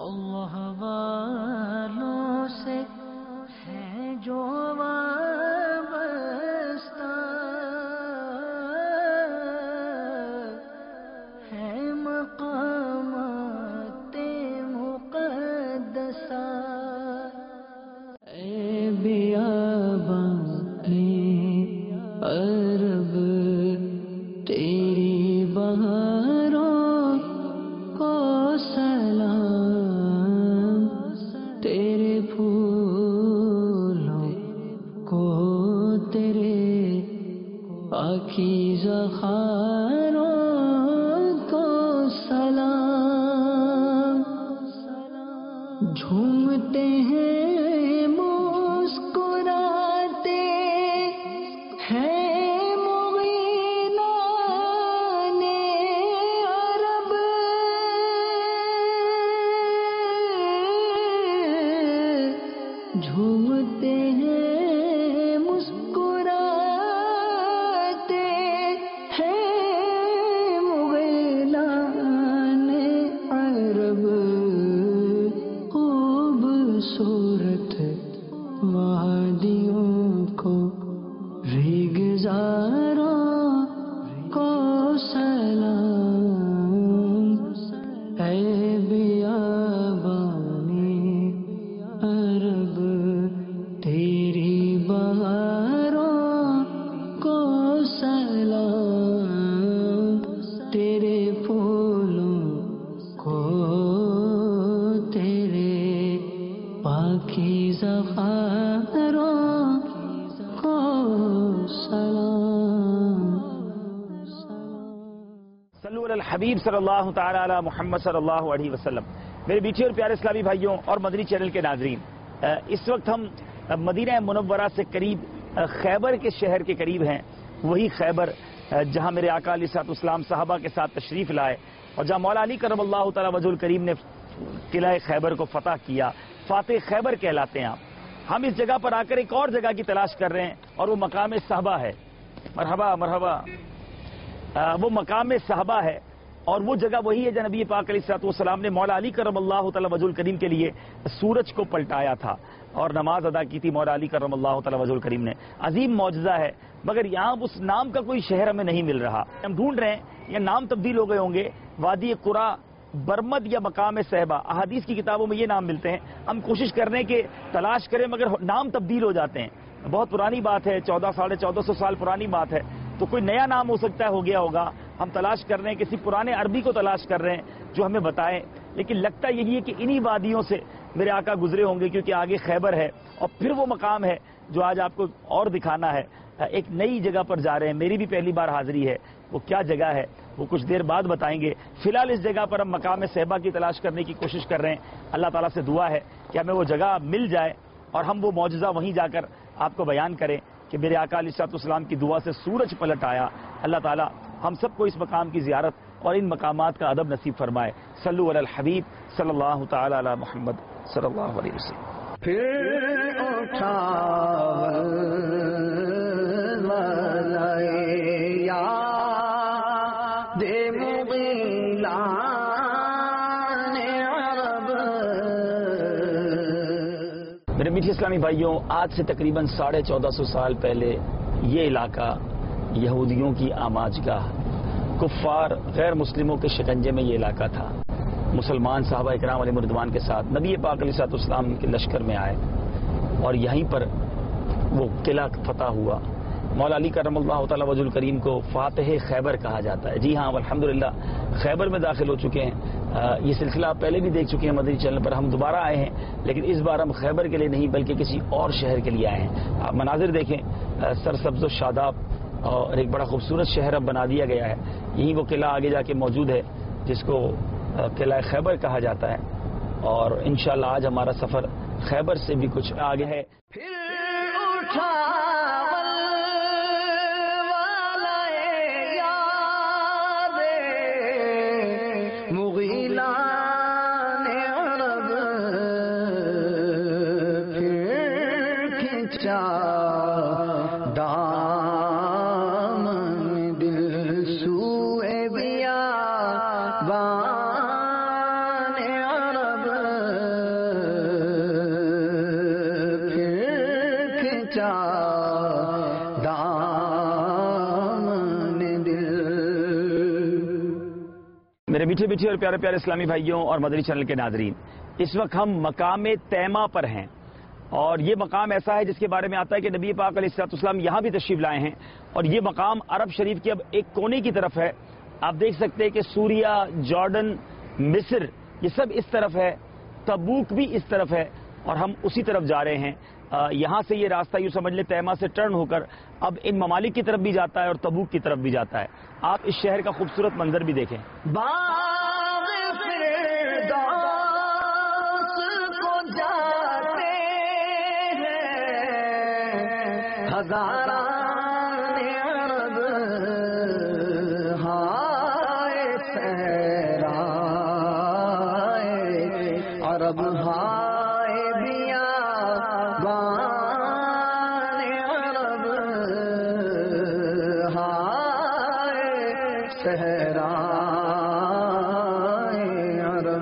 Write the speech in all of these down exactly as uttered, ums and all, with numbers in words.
اللہ والوں سے ہے جو وابستہ، ہے مقامات مقدسہ، اے بیابانی عرب تیری بہاروں کو سلام، تیرے پھولوں کو تیرے پاکیزہ خاروں کو سلام، جھومتے ہیں مسکراتے ہیں مغیلان عرب، جھومتے ہیں مسکراتے ہیں مغیلان عرب، خوبصورت وادیوں کو ریگزاروں کو سلام، اے بیابانی عرب تیری بہاروں کو سلام، تیرے پھولوں کو تیرے پاکیزہ خاروں کو سلام۔ صلو علی الحبیب صلی اللہ تعالی علی محمد صلی اللہ علیہ وسلم۔ میرے میٹھے اور پیارے اسلامی بھائیوں اور مدنی چینل کے ناظرین، اس وقت ہم مدینہ منورہ سے قریب خیبر کے شہر کے قریب ہیں، وہی خیبر جہاں میرے آقا علیہ الصلوۃ والسلام صحابہ کے ساتھ تشریف لائے اور جہاں مولا علی کرم اللہ تعالی وجہ الکریم نے قلعہ خیبر کو فتح کیا، فاتح خیبر کہلاتے ہیں آپ۔ ہم اس جگہ پر آ کر ایک اور جگہ کی تلاش کر رہے ہیں اور وہ مقام صحابہ ہے۔ مرحبا مرحبا، وہ مقام صحابہ ہے اور وہ جگہ وہی ہے جہاں نبی پاک علیہ الصلوۃ والسلام نے مولا علی کرم اللہ تعالی وجہ الکریم کے لیے سورج کو پلٹایا تھا اور نماز ادا کی تھی مولا علی کرم اللہ تعالی وجہ الکریم نے۔ عظیم معجزہ ہے، مگر یہاں اس نام کا کوئی شہر ہمیں نہیں مل رہا۔ ہم ڈھونڈ رہے ہیں، یہ نام تبدیل ہو گئے ہوں گے، وادی قرا، برمد یا مقام صحبہ، احادیث کی کتابوں میں یہ نام ملتے ہیں۔ ہم کوشش کر رہے ہیں کہ تلاش کریں مگر نام تبدیل ہو جاتے ہیں۔ بہت پرانی بات ہے، چودہ ساڑھے چودہ سو سال پرانی بات ہے، تو کوئی نیا نام ہو سکتا ہے ہو گیا ہوگا۔ ہم تلاش کر رہے ہیں، کسی پرانے عربی کو تلاش کر رہے ہیں جو ہمیں بتائے، لیکن لگتا یہی ہے کہ انہی وادیوں سے میرے آقا گزرے ہوں گے، کیونکہ آگے خیبر ہے اور پھر وہ مقام ہے جو آج آپ کو اور دکھانا ہے۔ ایک نئی جگہ پر جا رہے ہیں، میری بھی پہلی بار حاضری ہے، وہ کیا جگہ ہے وہ کچھ دیر بعد بتائیں گے۔ فی الحال اس جگہ پر ہم مقام صحبہ کی تلاش کرنے کی کوشش کر رہے ہیں۔ اللہ تعالیٰ سے دعا ہے کہ ہمیں وہ جگہ مل جائے اور ہم وہ معجزہ وہیں جا کر آپ کو بیان کریں کہ میرے آقا علیہ الصلوۃ والسلام کی دعا سے سورج پلٹ آیا۔ اللہ تعالیٰ ہم سب کو اس مقام کی زیارت اور ان مقامات کا ادب نصیب فرمائے۔ صلو علی الحبیب صلی اللہ تعالی علی محمد صلی اللہ علیہ وسلم۔ پھر اٹھا میرے میٹھے اسلامی بھائیوں، آج سے تقریباً ساڑھے چودہ سو سال پہلے یہ علاقہ یہودیوں کی آماج گاہ، کفار غیر مسلموں کے شکنجے میں یہ علاقہ تھا۔ مسلمان صحابہ اکرام علیہ رضوان کے ساتھ نبی پاک علیہ الصلوۃ والسلام کے لشکر میں آئے اور یہیں پر وہ قلعہ فتح ہوا۔ مولا علی کرم اللہ تعالی وجہ الکریم کو فاتح خیبر کہا جاتا ہے۔ جی ہاں، الحمدللہ خیبر میں داخل ہو چکے ہیں۔ یہ سلسلہ آپ پہلے بھی دیکھ چکے ہیں مدنی چینل پر، ہم دوبارہ آئے ہیں، لیکن اس بار ہم خیبر کے لیے نہیں بلکہ کسی اور شہر کے لیے آئے ہیں۔ آپ مناظر دیکھیں، سرسبز و شاداب اور ایک بڑا خوبصورت شہر اب بنا دیا گیا ہے۔ یہی وہ قلعہ آگے جا کے موجود ہے جس کو قلعہ خیبر کہا جاتا ہے، اور انشاءاللہ آج ہمارا سفر خیبر سے بھی کچھ آگے ہے۔ پھر اٹھا اونچا دامن دل. میرے میٹھے میٹھے اور پیارے پیارے اسلامی بھائیوں اور مدنی چینل کے ناظرین، اس وقت ہم مقام تیمہ پر ہیں، اور یہ مقام ایسا ہے جس کے بارے میں آتا ہے کہ نبی پاک علیہ الصلوۃ والسلام یہاں بھی تشریف لائے ہیں، اور یہ مقام عرب شریف کے اب ایک کونے کی طرف ہے. آپ دیکھ سکتے ہیں کہ سوریہ، جارڈن، مصر یہ سب اس طرف ہے، تبوک بھی اس طرف ہے، اور ہم اسی طرف جا رہے ہیں. یہاں سے یہ راستہ یوں سمجھ لیں تیمہ سے ٹرن ہو کر اب ان ممالک کی طرف بھی جاتا ہے اور تبوک کی طرف بھی جاتا ہے. آپ اس شہر کا خوبصورت منظر بھی دیکھیں. باغ فردوس کو جاتے ہیں ہزاران عرب، ہائے صحرائے عرب، ہائے بیابان عرب، ہائے صحرائے عرب.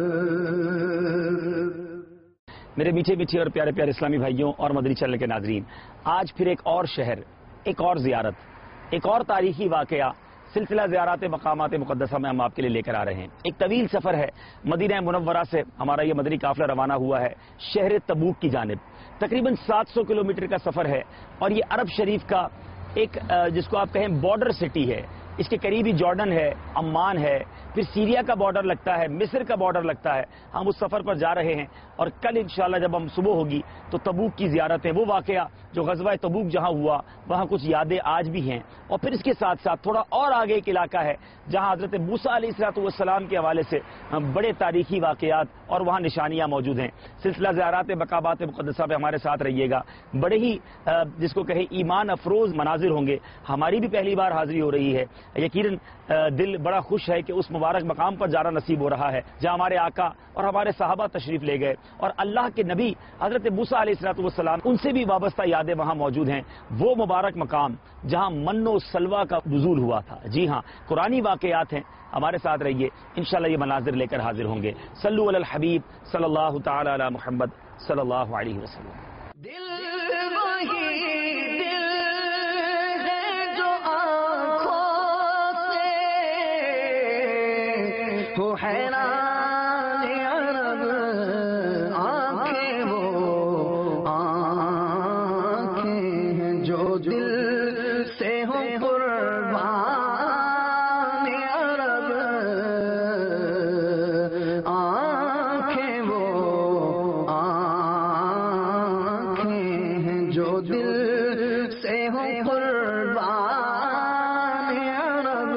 میرے میٹھے میٹھے اور پیارے پیارے اسلامی بھائیوں اور مدنی چینل کے ناظرین، آج پھر ایک اور شہر، ایک اور زیارت، ایک اور تاریخی واقعہ، سلسلہ زیارات مقامات مقدسہ میں ہم آپ کے لیے لے کر آ رہے ہیں. ایک طویل سفر ہے. مدینہ منورہ سے ہمارا یہ مدنی قافلہ روانہ ہوا ہے شہر تبوک کی جانب. تقریباً سات سو کلومیٹر کا سفر ہے، اور یہ عرب شریف کا ایک جس کو آپ کہیں بارڈر سٹی ہے. اس کے قریبی جارڈن ہے، عمان ہے، پھر سیریا کا بارڈر لگتا ہے، مصر کا بارڈر لگتا ہے. ہم اس سفر پر جا رہے ہیں، اور کل انشاءاللہ جب ہم صبح ہوگی تو تبوک کی زیارت ہے. وہ واقعہ جو غزوہ تبوک جہاں ہوا وہاں کچھ یادیں آج بھی ہیں، اور پھر اس کے ساتھ ساتھ تھوڑا اور آگے ایک علاقہ ہے جہاں حضرت موسیٰ علیہ الصلوۃ والسلام کے حوالے سے بڑے تاریخی واقعات اور وہاں نشانیاں موجود ہیں. سلسلہ زیارات مقامات مقدسہ پہ ہمارے ساتھ رہیے گا. بڑے ہی جس کو کہیں ایمان افروز مناظر ہوں گے. ہماری بھی پہلی بار حاضری ہو رہی ہے. یقیناً دل بڑا خوش ہے کہ اس مبارک مقام پر جانا نصیب ہو رہا ہے جہاں ہمارے آقا اور ہمارے صحابہ تشریف لے گئے، اور اللہ کے نبی حضرت موسیٰ علیہ الصلوۃ والسلام ان سے بھی وابستہ یادیں وہاں موجود ہیں. وہ مبارک مقام جہاں من و سلوہ کا نزول ہوا تھا. جی ہاں، قرآنی واقعات ہیں. ہمارے ساتھ رہیے، انشاءاللہ یہ مناظر لے کر حاضر ہوں گے. صلو علی الحبیب صلی اللہ تعالی علی محمد صلی اللہ علیہ وسلم. دل وہی دل ہے جو آنکھوں سے ہو حیران عرب، آنکھیں وہ آنکھیں ہیں جو دل سے ہو قربان عرب، آنکھیں وہ جو دل سے ہو قربان عرب.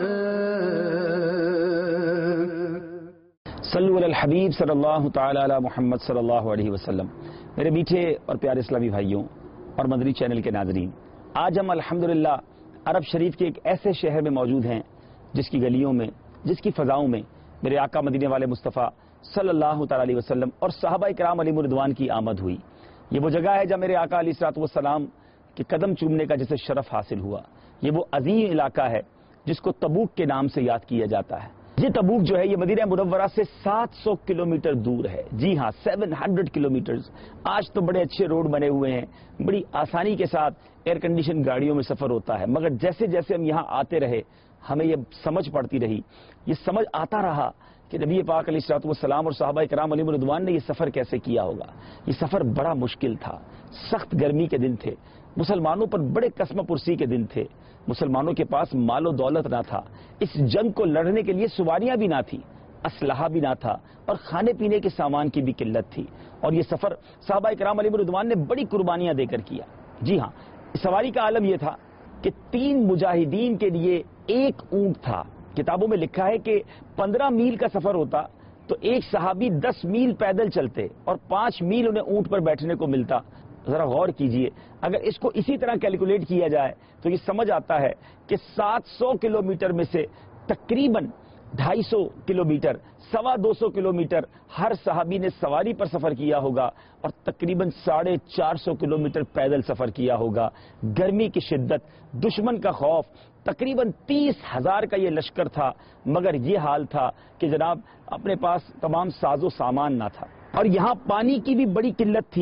صلو علی الحبیب صلی اللہ تعالی علی محمد صلی اللہ علیہ وسلم. میرے میٹھے اور پیارے اسلامی بھائیوں اور مدنی چینل کے ناظرین، آج ہم الحمدللہ عرب شریف کے ایک ایسے شہر میں موجود ہیں جس کی گلیوں میں، جس کی فضاؤں میں میرے آقا مدینے والے مصطفیٰ صلی اللہ تعالی علیہ وسلم اور صحابہ کرام علیہم رضوان کی آمد ہوئی. یہ وہ جگہ ہے جہاں میرے آقا علیہ الصلوۃ والسلام کے قدم چومنے کا جسے شرف حاصل ہوا. یہ وہ عظیم علاقہ ہے جس کو تبوک کے نام سے یاد کیا جاتا ہے. یہ تبوک جو ہے یہ مدینہ منورہ سے سات سو کلومیٹر دور ہے. جی ہاں، سیون ہنڈریڈ کلومیٹرز. آج تو بڑے اچھے روڈ بنے ہوئے ہیں، بڑی آسانی کے ساتھ ایئر کنڈیشن گاڑیوں میں سفر ہوتا ہے. مگر جیسے جیسے ہم یہاں آتے رہے ہمیں یہ سمجھ پڑتی رہی، یہ سمجھ آتا رہا کہ نبی پاک علیہ الصلوۃ والسلام اور صحابہ کرام علیہم رضوان نے یہ سفر کیسے کیا ہوگا. یہ سفر بڑا مشکل تھا. سخت گرمی کے دن تھے، مسلمانوں پر بڑے قسم پرسی کے دن تھے. مسلمانوں کے پاس مال و دولت نہ تھا، اس جنگ کو لڑنے کے لیے سواریاں بھی نہ تھی، اسلحہ بھی نہ تھا، اور کھانے پینے کے سامان کی بھی قلت تھی. اور یہ سفر صحابہ کرام علیہم رضوان نے بڑی قربانیاں دے کر کیا. جی ہاں، سواری کا عالم یہ تھا کہ تین مجاہدین کے لیے ایک اونٹ تھا. کتابوں میں لکھا ہے کہ پندرہ میل کا سفر ہوتا تو ایک صحابی دس میل پیدل چلتے اور پانچ میل انہیں اونٹ پر بیٹھنے کو ملتا. ذرا غور کیجئے، اگر اس کو اسی طرح کیلکولیٹ کیا جائے تو یہ سمجھ آتا ہے کہ سات سو کلومیٹر میں سے تقریباً ڈھائی سو کلومیٹر، سوا دو سو کلومیٹر ہر صحابی نے سواری پر سفر کیا ہوگا، اور تقریباً ساڑھے چار سو کلومیٹر پیدل سفر کیا ہوگا. گرمی کی شدت، دشمن کا خوف، تقریباً تیس ہزار کا یہ لشکر تھا. مگر یہ حال تھا کہ جناب اپنے پاس تمام ساز و سامان نہ تھا، اور یہاں پانی کی بھی بڑی قلت تھی.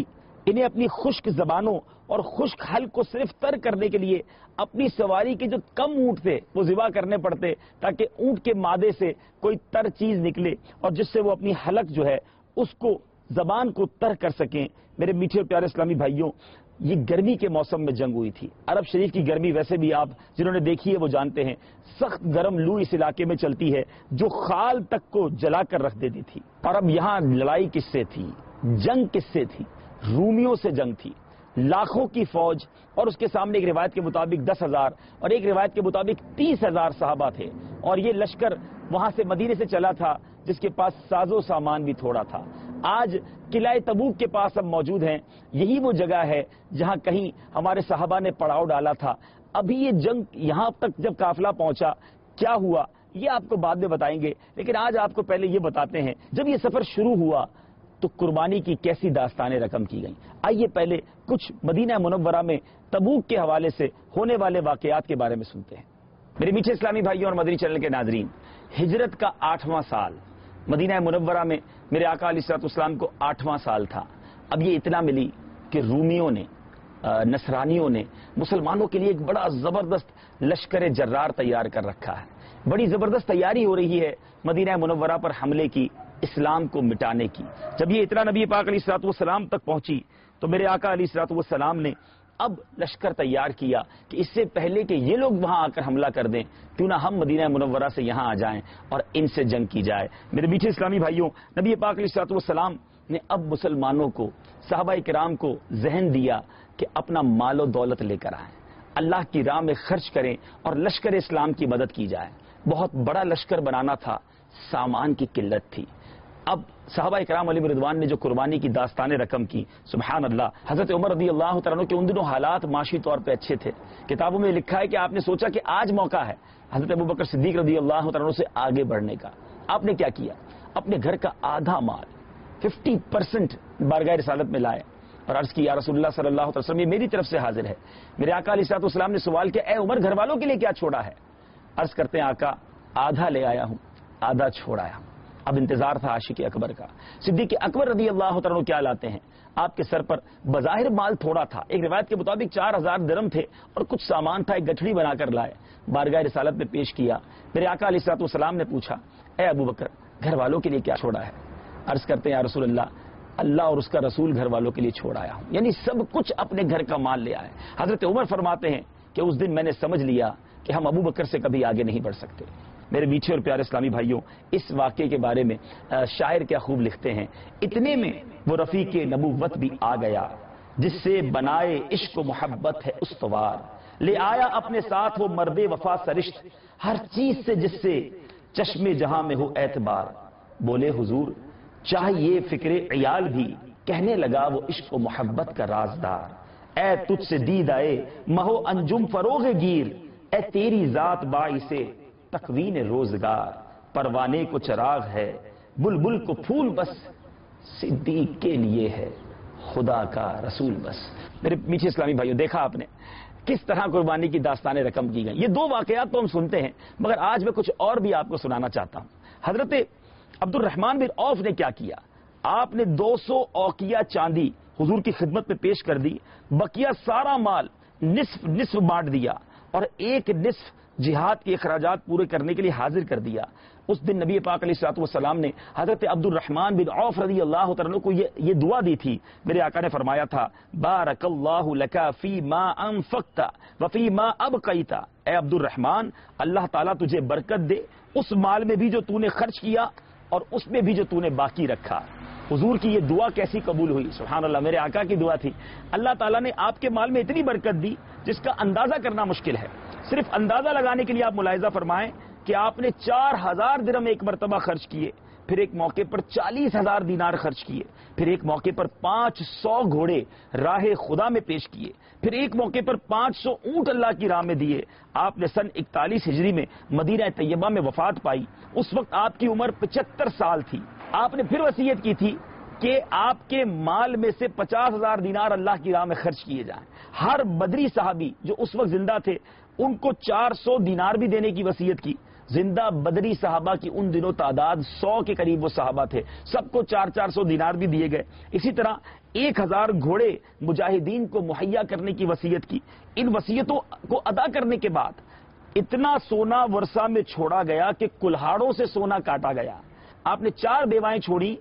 انہیں اپنی خشک زبانوں اور خشک حلق کو صرف تر کرنے کے لیے اپنی سواری کے جو کم اونٹ تھے وہ ذبح کرنے پڑتے تاکہ اونٹ کے مادے سے کوئی تر چیز نکلے اور جس سے وہ اپنی حلق جو ہے اس کو زبان کو تر کر سکیں۔ میرے میٹھے اور پیارے اسلامی بھائیوں، یہ گرمی کے موسم میں جنگ ہوئی تھی۔ عرب شریف کی گرمی ویسے بھی آپ جنہوں نے دیکھی ہے وہ جانتے ہیں، سخت گرم لو اس علاقے میں چلتی ہے جو خال تک کو جلا کر رکھ دیتی تھی۔ اور اب یہاں لڑائی کس سے تھی، جنگ کس سے تھی؟ رومیوں سے جنگ تھی۔ لاکھوں کی فوج اور اس کے سامنے ایک روایت کے مطابق دس ہزار اور ایک روایت کے مطابق تیس ہزار صحابہ تھے، اور یہ لشکر وہاں سے مدینے سے چلا تھا جس کے پاس ساز و سامان بھی تھوڑا تھا۔ آج قلعہ تبوک کے پاس ہم موجود ہیں، یہی وہ جگہ ہے جہاں کہیں ہمارے صحابہ نے پڑاؤ ڈالا تھا۔ ابھی یہ جنگ یہاں تک جب قافلہ پہنچا کیا ہوا یہ آپ کو بعد میں بتائیں گے، لیکن آج آپ کو پہلے یہ بتاتے ہیں جب یہ سفر شروع ہوا تو قربانی کی کیسی داستانیں رقم کی گئیں۔ آئیے پہلے کچھ مدینہ منورہ میں تبوک کے حوالے سے ہونے والے واقعات کے بارے میں سنتے ہیں۔ میرے میٹھے اسلامی بھائیوں اور مدنی چینل کے ناظرین، ہجرت کا آٹھواں سال، مدینہ منورہ میں میرے آقا علیہ الصلوۃ والسلام کو آٹھواں سال تھا۔ اب یہ اطلاع ملی کہ رومیوں نے، نصرانیوں نے مسلمانوں کے لیے ایک بڑا زبردست لشکر جرار تیار کر رکھا ہے۔ بڑی زبردست تیاری ہو رہی ہے مدینہ منورہ پر حملے کی، اسلام کو مٹانے کی۔ جب یہ اطلاع نبی پاک علیہ الصلوۃ والسلام تک پہنچی تو میرے آقا علیہ الصلوۃ والسلام نے اب لشکر تیار کیا کہ اس سے پہلے کہ یہ لوگ وہاں آ کر حملہ کر دیں کیوں نہ ہم مدینہ منورہ سے یہاں آ جائیں اور ان سے جنگ کی جائے۔ میرے میٹھے اسلامی بھائیوں، نبی پاک علیہ الصلوۃ والسلام نے اب مسلمانوں کو، صحابہ کرام کو ذہن دیا کہ اپنا مال و دولت لے کر آئیں، اللہ کی راہ میں خرچ کریں اور لشکر اسلام کی مدد کی جائے۔ بہت بڑا لشکر بنانا تھا، سامان کی قلت تھی۔ اب صحابہ کرام علیہ رضوان نے جو قربانی کی داستانیں رقم کی، سبحان اللہ، حضرت عمر رضی اللہ تعالیٰ عنہ کے ان دنوں حالات معاشی طور پہ اچھے تھے۔ کتابوں میں لکھا ہے کہ آپ نے سوچا کہ آج موقع ہے حضرت ابوبکر صدیق رضی اللہ تعالیٰ عنہ سے آگے بڑھنے کا۔ آپ نے کیا کیا؟ اپنے گھر کا آدھا مال، ففٹی پرسنٹ بارگاہ رسالت میں لائے اور عرض کی یا رسول اللہ صلی اللہ علیہ وسلم یہ میری طرف سے حاضر ہے۔ میرے آقا علیہ الصلوۃ والسلام نے سوال کیا، اے عمر گھر والوں کے لیے کیا چھوڑا ہے؟ عرض کرتے ہیں آقا آدھا لے آیا ہوں، آدھا چھوڑ آیا ہوں۔ اب انتظار تھا عاشق اکبر کا۔ صدیق اکبر رضی اللہ تعالیٰ عنہ کیا لاتے ہیں؟ آپ کے سر پر بظاہر مال تھوڑا تھا، ایک روایت کے مطابق چار ہزار درم تھے اور کچھ سامان تھا، ایک گٹھڑی بنا کر لائے، بارگاہ رسالت میں پیش کیا۔ میرے آقا علیہ الصلوۃ والسلام نے پوچھا اے ابو بکر گھر والوں کے لیے کیا چھوڑا ہے؟ عرض کرتے ہیں یا رسول اللہ اللہ اور اس کا رسول گھر والوں کے لیے چھوڑ آیا ہوں، یعنی سب کچھ اپنے گھر کا مال لے آئے۔ حضرت عمر فرماتے ہیں کہ اس دن میں نے سمجھ لیا کہ ہم ابو بکر سے کبھی آگے نہیں بڑھ سکتے۔ میرے میٹھے اور پیارے اسلامی بھائیوں، اس واقعے کے بارے میں شاعر کیا خوب لکھتے ہیں، اتنے میں وہ رفیق نبوت بھی آ گیا جس سے بنائے عشق و محبت ہے استوار، لے آیا اپنے ساتھ وہ مرد وفا سرشت، ہر چیز سے جس سے چشم جہاں میں ہو اعتبار، بولے حضور چاہیے فکر عیال بھی، کہنے لگا وہ عشق و محبت کا رازدار، اے تجھ سے دید آئے مہو انجم فروغ گیر، اے تیری ذات باعث تکوین روزگار، پروانے کو چراغ ہے بلبل کو پھول بس، صدیق کے لیے ہے خدا کا رسول بس۔ میرے میٹھے اسلامی بھائیوں، دیکھا آپ نے کس طرح قربانی کی داستانیں رقم کی گئی۔ یہ دو واقعات تو ہم سنتے ہیں مگر آج میں کچھ اور بھی آپ کو سنانا چاہتا ہوں۔ حضرت عبد الرحمن بن عوف نے کیا کیا؟ آپ نے دو سو اوقیہ چاندی حضور کی خدمت میں پیش کر دی، بقیہ سارا مال نصف نصف بانٹ دیا اور ایک نصف جہاد کے اخراجات پورے کرنے کے لیے حاضر کر دیا۔ اس دن نبی پاک علیہ الصلوۃ والسلام نے حضرت عبد الرحمن بن عوف رضی اللہ تعالیٰ عنہ کو یہ, یہ دعا دی تھی۔ میرے آقا نے فرمایا تھا بارک اللہ لک فی ما انفقت وفی ما ابقیت، اے عبد الرحمن اللہ تعالیٰ تجھے برکت دے اس مال میں بھی جو تو نے خرچ کیا اور اس میں بھی جو تو نے باقی رکھا۔ حضور کی یہ دعا کیسی قبول ہوئی؟ سبحان اللہ، میرے آقا کی دعا تھی۔ اللہ تعالیٰ نے آپ کے مال میں اتنی برکت دی جس کا اندازہ کرنا مشکل ہے۔ صرف اندازہ لگانے کے لیے آپ ملاحظہ فرمائیں کہ آپ نے چار ہزار درہم ایک مرتبہ خرچ کیے، پھر ایک موقع پر چالیس ہزار دینار خرچ کیے، پھر ایک موقع پر پانچ سو گھوڑے راہ خدا میں پیش کیے، پھر ایک موقع پر پانچ سو اونٹ اللہ کی راہ میں دیے۔ آپ نے سن اکتالیس ہجری میں مدینہ طیبہ میں وفات پائی، اس وقت آپ کی عمر پچہتر سال تھی۔ آپ نے پھر وصیت کی تھی کہ آپ کے مال میں سے پچاس ہزار دینار اللہ کی راہ میں خرچ کیے جائیں۔ ہر بدری صحابی جو اس وقت زندہ تھے ان کو چار سو دینار بھی دینے کی وصیت کی۔ زندہ بدری صحابہ کی ان دنوں تعداد سو کے قریب وہ صحابہ تھے، سب کو چار چار سو دینار بھی دیے گئے. اسی طرح ایک ہزار گھوڑے مجاہدین کو مہیا کرنے کی وصیت کی. ان وصیتوں کو ادا کرنے کے بعد اتنا سونا ورثہ میں چھوڑا گیا کہ کلہاڑوں سے سونا کاٹا گیا. آپ نے چار بیوائیں چھوڑی،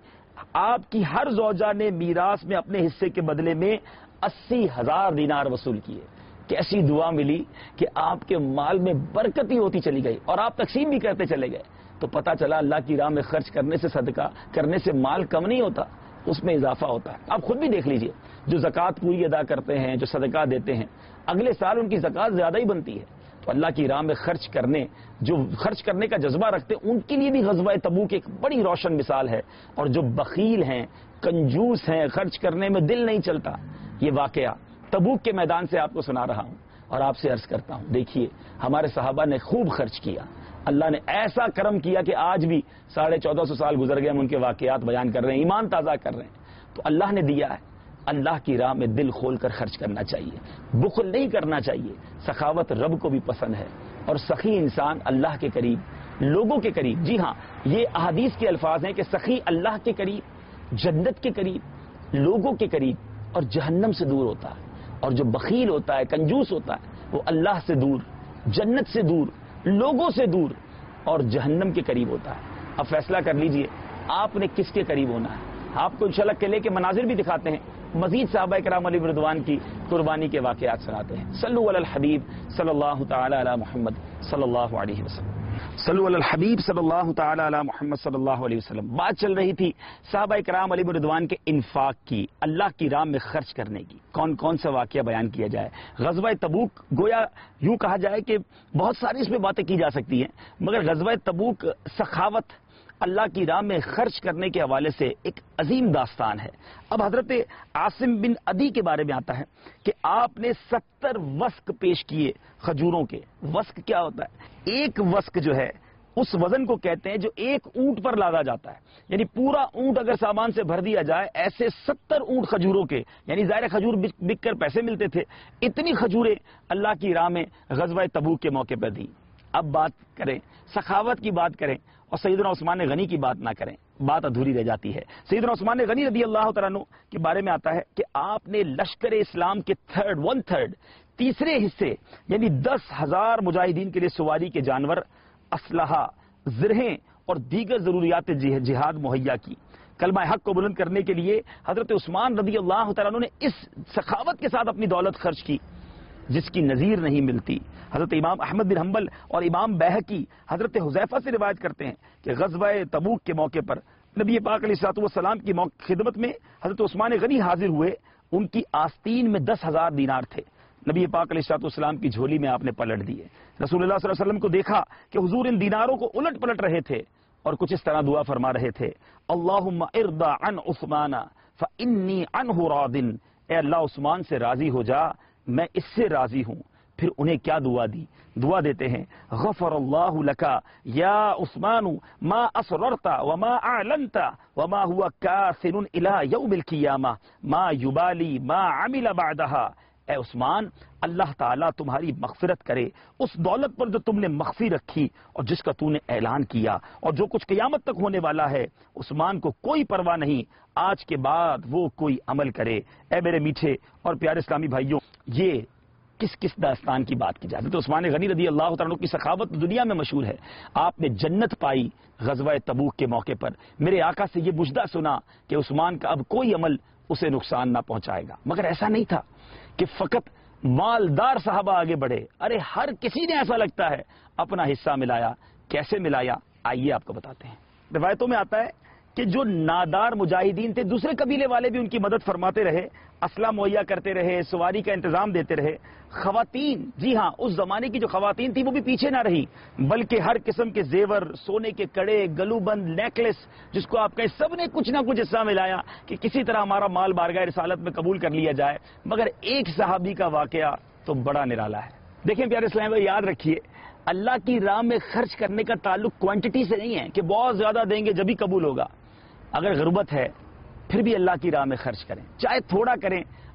آپ کی ہر زوجہ نے میراث میں اپنے حصے کے بدلے میں اسی ہزار دینار وصول کیے. کیسی دعا ملی کہ آپ کے مال میں برکت ہی ہوتی چلی گئی اور آپ تقسیم بھی کرتے چلے گئے. تو پتہ چلا اللہ کی راہ میں خرچ کرنے سے، صدقہ کرنے سے مال کم نہیں ہوتا، اس میں اضافہ ہوتا ہے. آپ خود بھی دیکھ لیجئے، جو زکوٰۃ پوری ادا کرتے ہیں، جو صدقہ دیتے ہیں، اگلے سال ان کی زکوٰۃ زیادہ ہی بنتی ہے. تو اللہ کی راہ میں خرچ کرنے، جو خرچ کرنے کا جذبہ رکھتے ہیں، ان کے لیے بھی غزوہ تبوک ایک بڑی روشن مثال ہے. اور جو بخیل ہیں، کنجوس ہیں، خرچ کرنے میں دل نہیں چلتا، یہ واقعہ تبوک کے میدان سے آپ کو سنا رہا ہوں اور آپ سے عرض کرتا ہوں. دیکھیے ہمارے صحابہ نے خوب خرچ کیا، اللہ نے ایسا کرم کیا کہ آج بھی ساڑھے چودہ سو سال گزر گئے، ہم ان کے واقعات بیان کر رہے ہیں، ایمان تازہ کر رہے ہیں. تو اللہ نے دیا ہے، اللہ کی راہ میں دل کھول کر خرچ کرنا چاہیے، بخل نہیں کرنا چاہیے. سخاوت رب کو بھی پسند ہے اور سخی انسان اللہ کے قریب، لوگوں کے قریب. جی ہاں، یہ احادیث کے الفاظ ہیں کہ سخی اللہ کے قریب، جنت کے قریب، لوگوں کے قریب اور جہنم سے دور ہوتا ہے. اور جو بخیل ہوتا ہے، کنجوس ہوتا ہے، وہ اللہ سے دور، جنت سے دور، لوگوں سے دور اور جہنم کے قریب ہوتا ہے. اب فیصلہ کر لیجئے آپ نے کس کے قریب ہونا ہے. آپ کو انشاءاللہ قلعے کے مناظر بھی دکھاتے ہیں، مزید صحابہ کرام علیہ رضوان کی قربانی کے واقعات سناتے ہیں. صلو علی الحبیب صلی اللہ تعالی علی محمد صلی اللہ علیہ وسلم. صلو علی الحبیب صلی اللہ تعالی علی محمد صلی اللہ علیہ وسلم. بات چل رہی تھی صحابہ کرام علیہ رضوان کے انفاق کی، اللہ کی راہ میں خرچ کرنے کی. کون کون سا واقعہ بیان کیا جائے. غزوہ تبوک گویا یوں کہا جائے کہ بہت ساری اس میں باتیں کی جا سکتی ہیں، مگر غزوہ تبوک سخاوت، اللہ کی راہ میں خرچ کرنے کے حوالے سے ایک عظیم داستان ہے. اب حضرت عاصم بن عدی کے بارے میں آتا ہے کہ آپ نے ستر وسق پیش کیے کھجوروں کے. وسق کیا ہوتا ہے؟ ایک وسق جو ہے اس وزن کو کہتے ہیں جو ایک اونٹ پر لادا جاتا ہے. یعنی پورا اونٹ اگر سامان سے بھر دیا جائے، ایسے ستر اونٹ کھجوروں کے، یعنی ظاہر کھجور بک کر پیسے ملتے تھے، اتنی کھجوریں اللہ کی راہ میں غزوہ تبوک کے موقع پر دی. اب بات کریں سخاوت کی، بات کریں اور سیدنا عثمان غنی کی بات نہ کریں، بات ادھوری رہ جاتی ہے. سیدنا عثمان غنی رضی اللہ تعالیٰ عنہ کے بارے میں آتا ہے کہ آپ نے لشکر اسلام کے تھرڈ ون تھرڈ تیسرے حصے یعنی دس ہزار مجاہدین کے لیے سواری کے جانور، اسلحہ، زرہیں اور دیگر ضروریات جہاد مہیا کی. کلمہ حق کو بلند کرنے کے لیے حضرت عثمان رضی اللہ تعالیٰ عنہ نے اس سخاوت کے ساتھ اپنی دولت خرچ کی جس کی نظیر نہیں ملتی. حضرت امام احمد بن حنبل اور امام بیہقی حضرت حذیفہ سے روایت کرتے ہیں کہ غزوہ تبوک کے موقع پر نبی پاک علیہ الصلوۃ والسلام کی خدمت میں حضرت عثمان غنی حاضر ہوئے. ان کی آستین میں دس ہزار دینار تھے. نبی پاک علیہ الصلوۃ والسلام کی جھولی میں آپ نے پلٹ دیے. رسول اللہ صلی اللہ علیہ وسلم کو دیکھا کہ حضور ان دیناروں کو الٹ پلٹ رہے تھے اور کچھ اس طرح دعا فرما رہے تھے، اللہم ارضا عن عثمان فانی عنہ راض. اے اللہ عثمان سے راضی ہو جا، میں اس سے راضی ہوں. پھر انہیں کیا دعا دی؟ دعا دیتے ہیں غفر اللہ لکا یا عثمان ما اسررت وما اعلنت وما هو کاثر الى یوم القیامہ ما یبالی ما عمل بعدها. اے عثمان، اللہ تعالیٰ تمہاری مغفرت کرے اس دولت پر جو تم نے مخفی رکھی اور جس کا تو نے اعلان کیا اور جو کچھ قیامت تک ہونے والا ہے. عثمان کو کوئی پرواہ نہیں آج کے بعد وہ کوئی عمل کرے. اے میرے میٹھے اور پیارے اسلامی بھائیوں، یہ کس کس داستان کی بات کی جاتی ہے؟ تو عثمان غنی رضی اللہ تعالیٰ عنہ کی سخاوت دنیا میں مشہور ہے. آپ نے جنت پائی غزوہ تبوک کے موقع پر. میرے آقا سے یہ مژدہ سنا کہ عثمان کا اب کوئی عمل اسے نقصان نہ پہنچائے گا. مگر ایسا نہیں تھا کہ فقط مالدار صحابہ آگے بڑھے. ارے ہر کسی نے ایسا لگتا ہے اپنا حصہ ملایا. کیسے ملایا؟ آئیے آپ کو بتاتے ہیں. روایتوں میں آتا ہے کہ جو نادار مجاہدین تھے دوسرے قبیلے والے بھی ان کی مدد فرماتے رہے، اسلحہ مہیا کرتے رہے، سواری کا انتظام دیتے رہے. خواتین، جی ہاں، اس زمانے کی جو خواتین تھی وہ بھی پیچھے نہ رہی، بلکہ ہر قسم کے زیور، سونے کے کڑے، گلو بند، نیکلس، جس کو آپ کہیں، سب نے کچھ نہ کچھ حصہ ملایا کہ کسی طرح ہمارا مال بارگاہ رسالت میں قبول کر لیا جائے. مگر ایک صحابی کا واقعہ تو بڑا نرالا ہے. دیکھیں پیارے اسلام بھائی، یاد رکھیے اللہ کی راہ میں خرچ کرنے کا تعلق کوانٹٹی سے نہیں ہے کہ بہت زیادہ دیں گے جبھی قبول ہوگا. اگر غربت ہے پھر بھی اللہ کی راہ میں خرچ کریں، چاہے تھوڑا کریں.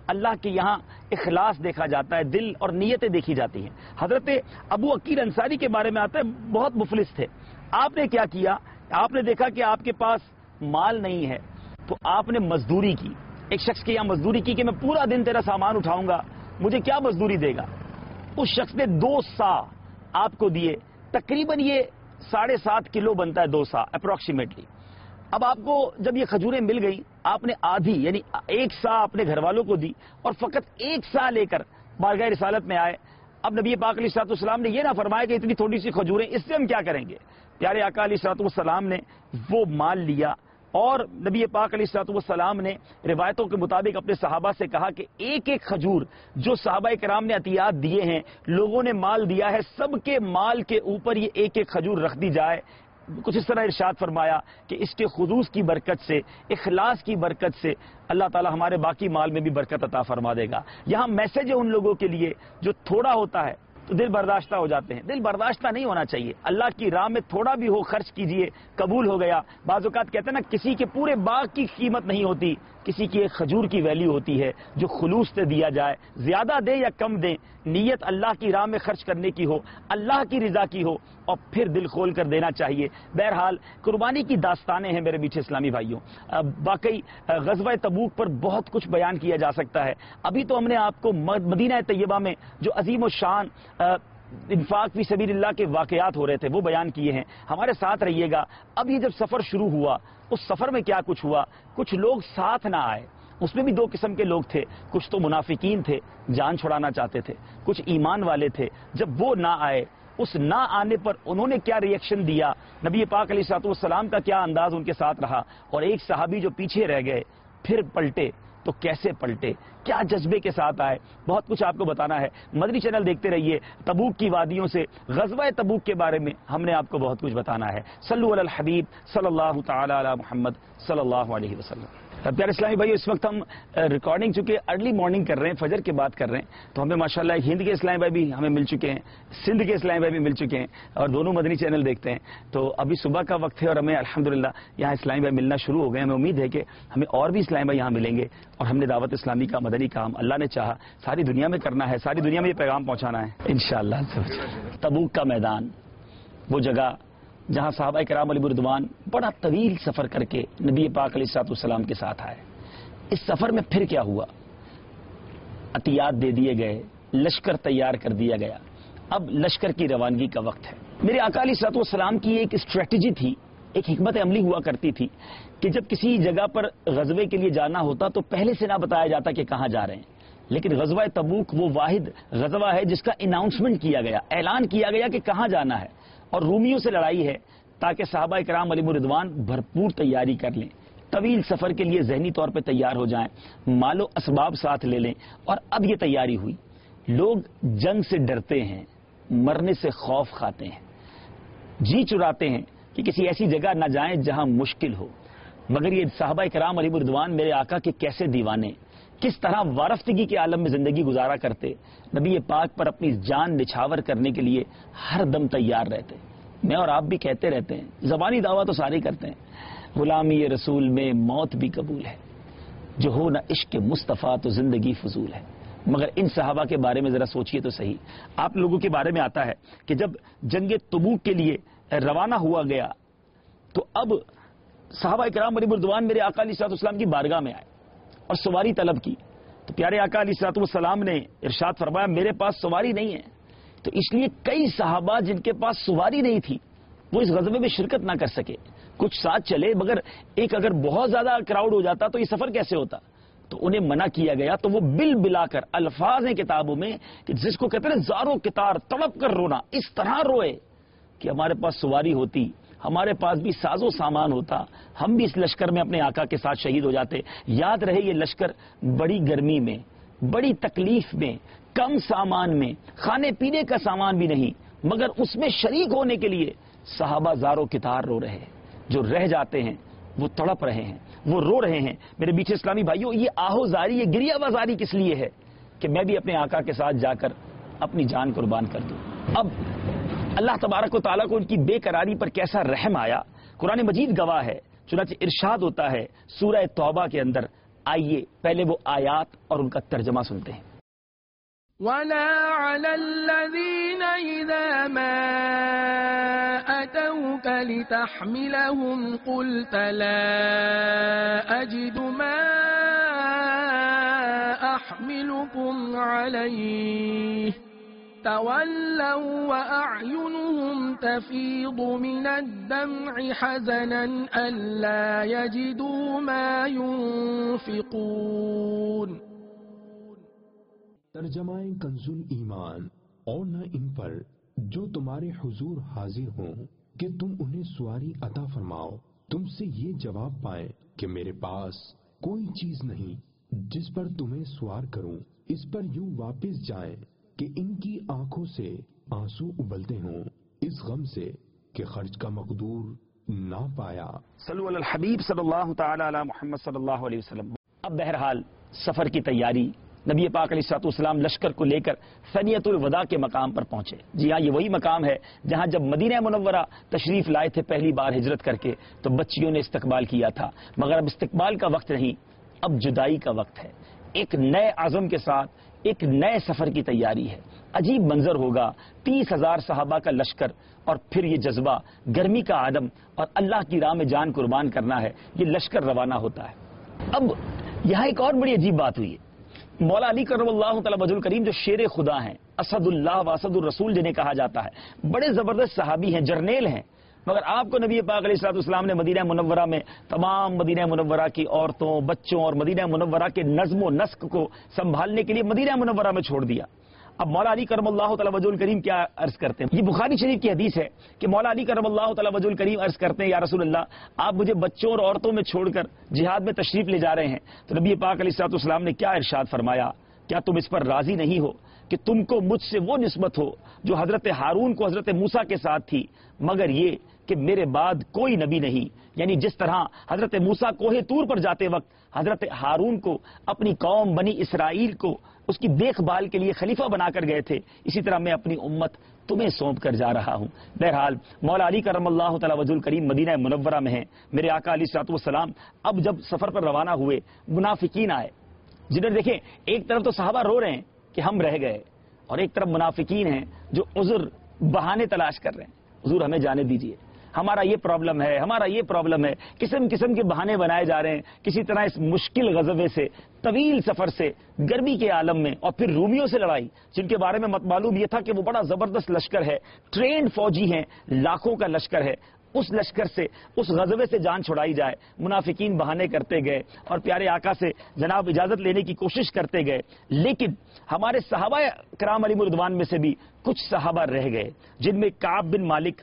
اللہ کے یہاں اخلاص دیکھا جاتا ہے، دل اور نیتیں دیکھی جاتی ہیں۔ حضرت ابو عقیل انصاری کے بارے میں آتا ہے، بہت مفلس تھے۔ آپ نے کیا کیا؟ آپ نے دیکھا کہ آپ کے پاس مال نہیں ہے تو آپ نے مزدوری کی۔ ایک شخص کے یہاں مزدوری کی کہ میں پورا دن تیرا سامان اٹھاؤں گا، مجھے کیا مزدوری دے گا؟ اس شخص نے دو سا آپ کو دیے، تقریباً یہ ساڑھے سات کلو بنتا ہے، دو سا اپروکسیمیٹلی۔ اب آپ کو جب یہ کھجوریں مل گئی، آپ نے آدھی یعنی ایک سا اپنے گھر والوں کو دی اور فقط ایک سا لے کر بارگاہ رسالت میں آئے۔ اب نبی پاک علیہ الصلوۃ والسلام نے یہ نہ فرمایا کہ اتنی تھوڑی سی کھجوریں، اس سے ہم کیا کریں گے؟ پیارے آقا علیہ الصلوۃ والسلام نے وہ مال لیا اور نبی پاک علیہ الصلوۃ والسلام نے روایتوں کے مطابق اپنے صحابہ سے کہا کہ ایک ایک کھجور جو صحابہ کرام نے عطیات دیے ہیں، لوگوں نے مال دیا ہے، سب کے مال کے اوپر یہ ایک ایک کھجور رکھ دی جائے۔ کچھ اس طرح ارشاد فرمایا کہ اس کے خلوص کی برکت سے، اخلاص کی برکت سے اللہ تعالی ہمارے باقی مال میں بھی برکت عطا فرما دے گا۔ یہاں میسج ہے ان لوگوں کے لیے جو تھوڑا ہوتا ہے تو دل برداشتہ ہو جاتے ہیں۔ دل برداشتہ نہیں ہونا چاہیے، اللہ کی راہ میں تھوڑا بھی ہو خرچ کیجئے، قبول ہو گیا۔ بعض اوقات کہتے ہیں نا، کسی کے پورے باغ کی قیمت نہیں ہوتی، کسی کی ایک کھجور کی ویلیو ہوتی ہے جو خلوص سے دیا جائے۔ زیادہ دیں یا کم دیں، نیت اللہ کی راہ میں خرچ کرنے کی ہو، اللہ کی رضا کی ہو، اور پھر دل کھول کر دینا چاہیے۔ بہرحال قربانی کی داستانیں ہیں میرے میٹھے اسلامی بھائیوں۔ واقعی غزوہ تبوک پر بہت کچھ بیان کیا جا سکتا ہے۔ ابھی تو ہم نے آپ کو مدینہ طیبہ میں جو عظیم و شان انفاق فی سبیل اللہ کے واقعات ہو رہے تھے وہ بیان کیے ہیں۔ ہمارے ساتھ رہیے گا۔ اب یہ جب سفر شروع ہوا، اس سفر میں کیا کچھ ہوا؟ کچھ لوگ ساتھ نہ آئے، اس میں بھی دو قسم کے لوگ تھے۔ کچھ تو منافقین تھے، جان چھڑانا چاہتے تھے، کچھ ایمان والے تھے۔ جب وہ نہ آئے، اس نہ آنے پر انہوں نے کیا ری ایکشن دیا، نبی پاک علیہ الصلوۃ والسلام کا کیا انداز ان کے ساتھ رہا، اور ایک صحابی جو پیچھے رہ گئے پھر پلٹے تو کیسے پلٹے، کیا جذبے کے ساتھ آئے، بہت کچھ آپ کو بتانا ہے۔ مدنی چینل دیکھتے رہیے۔ تبوک کی وادیوں سے غزوہ تبوک کے بارے میں ہم نے آپ کو بہت کچھ بتانا ہے۔ صلو علی الحبیب صلی اللہ تعالی علی محمد صلی اللہ علیہ وسلم۔ پیارے اسلامی بھائی، اس وقت ہم ریکارڈنگ چونکہ ارلی مارننگ کر رہے ہیں، فجر کے بعد کر رہے ہیں، تو ہمیں ماشاءاللہ ہند کے اسلامی بھائی بھی ہمیں مل چکے ہیں، سندھ کے اسلامی بھائی بھی مل چکے ہیں، اور دونوں مدنی چینل دیکھتے ہیں۔ تو ابھی صبح کا وقت ہے اور ہمیں الحمدللہ یہاں اسلامی بھائی ملنا شروع ہو گئے۔ ہمیں امید ہے کہ ہمیں اور بھی اسلامی بھائی یہاں ملیں گے، اور ہم نے دعوت اسلامی کا مدنی کام اللہ نے چاہا ساری دنیا میں کرنا ہے، ساری دنیا میں یہ پیغام پہنچانا ہے انشاءاللہ۔ تبوک کا میدان، وہ جگہ جہاں صحابہ کرام علیہ رضوان بڑا طویل سفر کر کے نبی پاک علیہ الصلوۃ والسلام کے ساتھ آئے۔ اس سفر میں پھر کیا ہوا؟ عطیات دے دیے گئے، لشکر تیار کر دیا گیا، اب لشکر کی روانگی کا وقت ہے۔ میرے آقا علیہ الصلوۃ والسلام کی ایک اسٹریٹجی تھی، ایک حکمت عملی ہوا کرتی تھی کہ جب کسی جگہ پر غزوے کے لیے جانا ہوتا تو پہلے سے نہ بتایا جاتا کہ کہاں جا رہے ہیں، لیکن غزوہ تبوک وہ واحد غزوہ ہے جس کا اناؤنسمنٹ کیا گیا، اعلان کیا گیا کہ کہاں جانا ہے، اور رومیوں سے لڑائی ہے تاکہ صحابہ کرام علیہ رضوان بھرپور تیاری کر لیں، طویل سفر کے لیے ذہنی طور پہ تیار ہو جائیں، مال و اسباب ساتھ لے لیں۔ اور اب یہ تیاری ہوئی۔ لوگ جنگ سے ڈرتے ہیں، مرنے سے خوف کھاتے ہیں، جی چراتے ہیں کہ کسی ایسی جگہ نہ جائیں جہاں مشکل ہو، مگر یہ صحابہ کرام علیہ رضوان میرے آقا کے کیسے دیوانے، کس طرح وارفتگی کے عالم میں زندگی گزارا کرتے، نبی پاک پر اپنی جان نچھاور کرنے کے لیے ہر دم تیار رہتے۔ میں اور آپ بھی کہتے رہتے ہیں، زبانی دعویٰ تو سارے کرتے ہیں، غلامی رسول میں موت بھی قبول ہے، جو ہو نہ عشق مصطفیٰ تو زندگی فضول ہے۔ مگر ان صحابہ کے بارے میں ذرا سوچئے تو صحیح۔ آپ لوگوں کے بارے میں آتا ہے کہ جب جنگ تبوک کے لیے روانہ ہوا گیا تو اب صحابہ کرام علیہ رضوان میرے آقا علیہ الصلوۃ والسلام کی بارگاہ میں آئے اور سواری طلب کی، تو پیارے آقا علیہ الصلوۃ والسلام نے ارشاد فرمایا میرے پاس سواری نہیں ہے۔ تو اس لیے کئی صحابہ جن کے پاس سواری نہیں تھی وہ اس غزوے میں شرکت نہ کر سکے، کچھ ساتھ چلے، مگر ایک اگر بہت زیادہ کراؤڈ ہو جاتا تو یہ سفر کیسے ہوتا، تو انہیں منع کیا گیا۔ تو وہ بل بلا کر الفاظ ہیں کتابوں میں کہ جس کو کہتے ہیں زاروں کتار تڑپ کر رونا، اس طرح روئے کہ ہمارے پاس سواری ہوتی، ہمارے پاس بھی ساز و سامان ہوتا، ہم بھی اس لشکر میں اپنے آقا کے ساتھ شہید ہو جاتے۔ یاد رہے یہ لشکر بڑی گرمی میں، بڑی تکلیف میں، کم سامان میں، کھانے پینے کا سامان بھی نہیں، مگر اس میں شریک ہونے کے لیے صحابہ زاروں کتار رو رہے ہیں۔ جو رہ جاتے ہیں وہ تڑپ رہے ہیں، وہ رو رہے ہیں۔ میرے میٹھے اسلامی بھائیوں، یہ آہو زاری، یہ گریہ بازاری کس لیے ہے؟ کہ میں بھی اپنے آقا کے ساتھ جا کر اپنی جان قربان کر دوں۔ اب اللہ تبارک و تعالیٰ کو ان کی بے قراری پر کیسا رحم آیا، قرآن مجید گواہ ہے۔ چنانچہ ارشاد ہوتا ہے سورہ توبہ کے اندر آئیے پہلے وہ آیات اور ان کا ترجمہ سنتے ہیں. وَلَا عَلَى الَّذِينَ إِذَا مَا أَتَوْكَ لِتَحْمِلَهُمْ قُلْتَ لَا أَجِدُ مَا أَحْمِلُكُمْ عَلَيْهِ تَوَلَّوْا وَأَعْيُنُهُمْ تَفِيضُ مِنَ الدَّمْعِ حَزَنًا أَلَّا يَجِدُوا مَا يُنْفِقُونَ. ترجمہ کنز ایمان. اور نہ ان پر جو تمہارے حضور حاضر ہوں کہ تم انہیں سواری عطا فرماؤ تم سے یہ جواب پائیں کہ میرے پاس کوئی چیز نہیں جس پر تمہیں سوار کروں. اس پر یوں واپس جائیں کہ ان کی آنکھوں سے آنسو ابلتے ہوں اس غم سے کہ خرچ کا مقدور نہ پایا. صلو علی الحبیب صلی اللہ تعالی علی محمد صلی اللہ علیہ وسلم. اب بہرحال سفر کی تیاری. نبی پاک علیہ الصلوۃ والسلام لشکر کو لے کر ثنیۃ الوداع کے مقام پر پہنچے. جی ہاں، یہ وہی مقام ہے جہاں جب مدینہ منورہ تشریف لائے تھے پہلی بار ہجرت کر کے تو بچیوں نے استقبال کیا تھا، مگر اب استقبال کا وقت نہیں، اب جدائی کا وقت ہے. ایک نئے عزم کے ساتھ ایک نئے سفر کی تیاری ہے. عجیب منظر ہوگا، تیس ہزار صحابہ کا لشکر اور پھر یہ جذبہ، گرمی کا عدم اور اللہ کی راہ میں جان قربان کرنا ہے. یہ لشکر روانہ ہوتا ہے. اب یہاں ایک اور بڑی عجیب بات ہوئی ہے. مولا علی کرم اللہ تعالی وجہ الکریم جو شیر خدا ہیں، اسد اللہ و اسد الرسول جنہیں کہا جاتا ہے، بڑے زبردست صحابی ہیں، جرنیل ہیں، مگر آپ کو نبی پاک علیہ الصلوۃ والسلام نے مدینہ منورہ میں تمام مدینہ منورہ کی عورتوں، بچوں اور مدینہ منورہ کے نظم و نسق کو سنبھالنے کے لیے مدینہ منورہ میں چھوڑ دیا. اب مولا علی کرم اللہ تعالی وجہ الکریم کیا عرض کرتے ہیں؟ یہ بخاری شریف کی حدیث ہے کہ مولا علی کرم اللہ تعالی وجہ الکریم عرض کرتے ہیں، یا رسول اللہ آپ مجھے بچوں اور عورتوں میں چھوڑ کر جہاد میں تشریف لے جا رہے ہیں. تو نبی پاک علیہ الصلوۃ والسلام نے کیا ارشاد فرمایا؟ کیا تم اس پر راضی نہیں ہو کہ تم کو مجھ سے وہ نسبت ہو جو حضرت ہارون کو حضرت موسیٰ کے ساتھ تھی، مگر یہ کہ میرے بعد کوئی نبی نہیں. یعنی جس طرح حضرت موسیٰ کوہ طور پر جاتے وقت حضرت ہارون کو اپنی قوم بنی اسرائیل کو اس کی دیکھ بھال کے لیے خلیفہ بنا کر گئے تھے، اسی طرح میں اپنی امت تمہیں سونپ کر جا رہا ہوں. بہرحال مولا علی کرم اللہ تعالی وجہ الکریم مدینہ منورہ میں ہیں. میرے آقا علیہ الصلوۃ والسلام اب جب سفر پر روانہ ہوئے، منافقین آئے جنہیں دیکھیں ایک طرف تو صحابہ رو رہے ہیں کہ ہم رہ گئے، اور ایک طرف منافقین ہیں جو عذر بہانے تلاش کر رہے ہیں. حضور ہمیں جانے دیجیے، ہمارا یہ پرابلم ہے، ہمارا یہ پرابلم ہے. قسم قسم کے بہانے بنائے جا رہے ہیں کسی طرح اس مشکل غزوے سے، طویل سفر سے، گرمی کے عالم میں، اور پھر رومیوں سے لڑائی جن کے بارے میں مت معلوم یہ تھا کہ وہ بڑا زبردست لشکر ہے، ٹرینڈ فوجی ہیں، لاکھوں کا لشکر ہے. اس لشکر سے، اس غزوے سے جان چھڑائی جائے. منافقین بہانے کرتے گئے اور پیارے آقا سے جناب اجازت لینے کی کوشش کرتے گئے، لیکن ہمارے صحابہ کرام علیہ رضوان میں سے بھی کچھ صحابہ رہ گئے جن میں کعب بن مالک،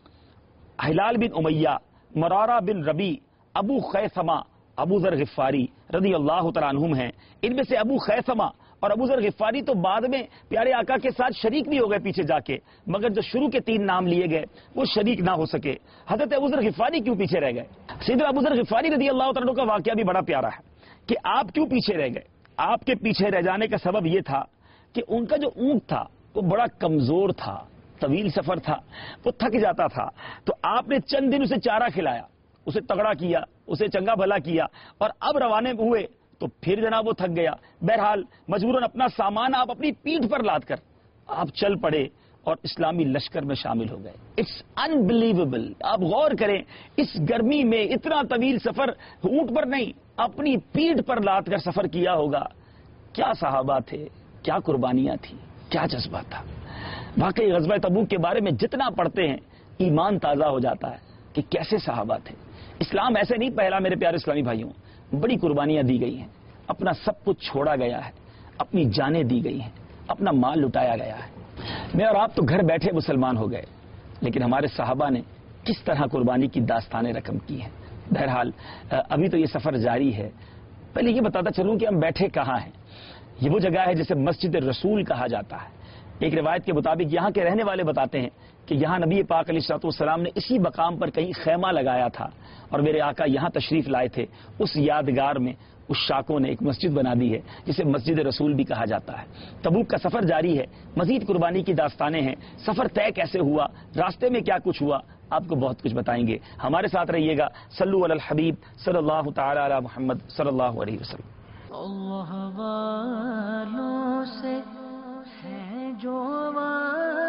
ہلال بن امیہ، مرارہ بن ربی، ابو خیثمہ، ابو ذر غفاری رضی اللہ تعالیٰ عنہم ہیں. ان میں سے ابو خیثمہ اور ابو ذر غفاری تو بعد میں پیارے آقا کے ساتھ شریک بھی ہو گئے پیچھے جا کے، مگر جو شروع کے تین نام لیے گئے وہ شریک نہ ہو سکے. حضرت ابو ذر غفاری کیوں پیچھے رہ گئے؟ سیدنا ابو ذر غفاری رضی اللہ تعالیٰ کا واقعہ بھی بڑا پیارا ہے کہ آپ کیوں پیچھے رہ گئے. آپ کے پیچھے رہ جانے کا سبب یہ تھا کہ ان کا جو اونٹ تھا وہ بڑا کمزور تھا، طویل سفر تھا، وہ تھک جاتا تھا. تو آپ نے چند دن اسے چارہ کھلایا، اسے تگڑا کیا، اسے چنگا بھلا کیا، اور اب روانے ہوئے تو پھر جناب وہ تھک گیا. بہرحال مجبوراً اپنا سامان آپ اپنی پیٹھ پر لاد کر آپ چل پڑے اور اسلامی لشکر میں شامل ہو گئے. It's unbelievable. آپ غور کریں، اس گرمی میں اتنا طویل سفر اونٹ پر نہیں اپنی پیٹھ پر لاد کر سفر کیا ہوگا. کیا صحابہ تھے، کیا قربانیاں تھیں، کیا جذبہ تھا. واقعی غزوہ تبوک کے بارے میں جتنا پڑھتے ہیں ایمان تازہ ہو جاتا ہے کہ کیسے صحابہ تھے. اسلام ایسے نہیں پہلا میرے پیارے اسلامی بھائیوں، بڑی قربانیاں دی گئی ہیں، اپنا سب کچھ چھوڑا گیا ہے، اپنی جانیں دی گئی ہیں، اپنا مال لٹایا گیا ہے. میں اور آپ تو گھر بیٹھے مسلمان ہو گئے، لیکن ہمارے صحابہ نے کس طرح قربانی کی داستانیں رقم کی ہیں. بہرحال ابھی تو یہ سفر جاری ہے. پہلے یہ بتاتا چلوں کہ ہم بیٹھے کہاں ہیں. یہ وہ جگہ ہے جسے مسجد رسول کہا جاتا ہے. ایک روایت کے مطابق یہاں کے رہنے والے بتاتے ہیں کہ یہاں نبی پاک علیہ الصلوۃ والسلام نے اسی مقام پر کہیں خیمہ لگایا تھا، اور میرے آقا یہاں تشریف لائے تھے. اس یادگار میں اس شاکوں نے ایک مسجد بنا دی ہے جسے مسجد رسول بھی کہا جاتا ہے. تبوک کا سفر جاری ہے، مزید قربانی کی داستانیں ہیں. سفر طے کیسے ہوا، راستے میں کیا کچھ ہوا، آپ کو بہت کچھ بتائیں گے. ہمارے ساتھ رہیے گا. صلو علی الحبیب صلی اللہ تعالی علی محمد صلی اللہ علیہ وسلم. اللہ والوں سے ہے جو